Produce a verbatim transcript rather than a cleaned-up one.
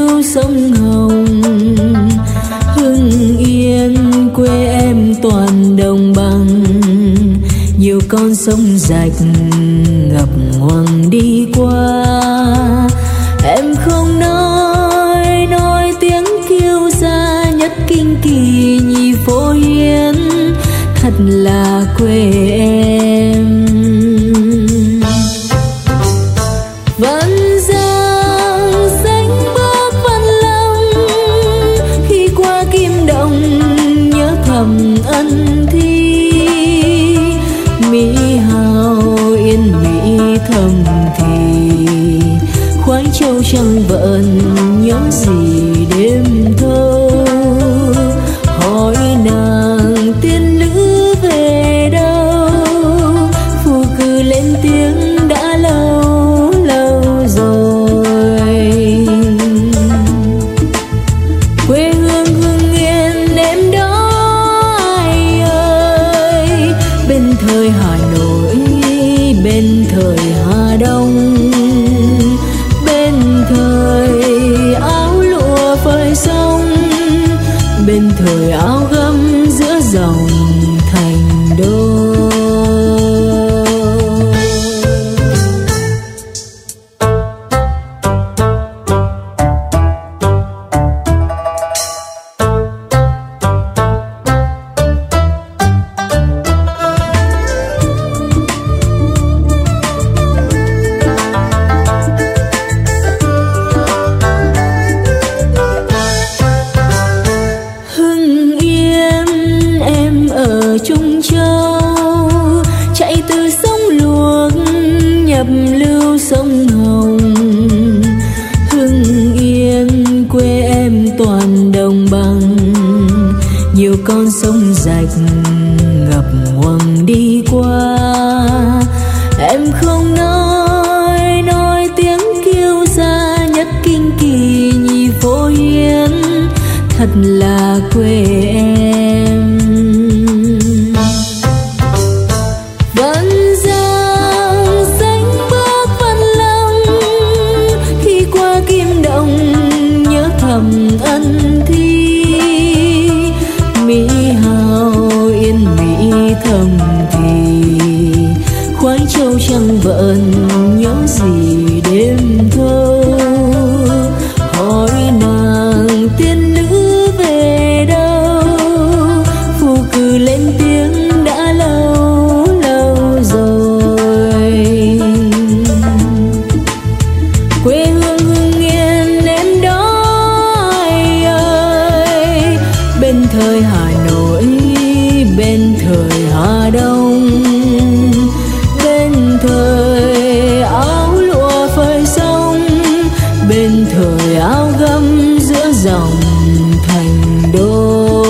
lưu sông Hồng. Hưng Yên quê em toàn đồng bằng, nhiều con sông rạch ngập ngoằng đi qua. Em không nói nói tiếng kêu ra nhất kinh kỳ nhì phố hiến, thật là quê em. Vẫn giang xanh bước Văn Long, khi qua Kim Động nhớ thầm ân thi. Mỹ Hào yên Mỹ thầm thì, khoái châu trăng vẫn nhớ gì đêm thơ. Hỏi nàng tiên nữ về đâu, phù cử lên tiếng đã lâu lâu rồi. Quê hương Hưng Yên em đó ai ơi, bên thời Hà Nội bên thời Hà Đông, bên thời áo lụa phơi sông, bên thời áo gấm giữa dòng thành đô. Trung Châu chạy từ sông Luộc nhập lưu sông Hồng. Hưng Yên quê em toàn đồng bằng, nhiều con sông rạch ngập ngoằng đi qua. Em không nói nói tiếng kêu ra nhất kinh kỳ nhì phố hiến, thật là quê em. Vẫn giang xanh bước Văn Long, khi qua Kim Động nhớ thầm ân thi. Mỹ Hào yên Mỹ thầm thì, khoái châu trăng vẫn nhớ gì đêm thơ. Hỏi nàng tiên nữ về đâu, phù cử lên tiếng đã lâu lâu rồi. Quê hương Hưng Yên em đó ai ơi, bên thời Hà Nội bên thời Hà Đông, bên thời áo lụa phơi sông, bên thời áo gấm giữa dòng thành đô.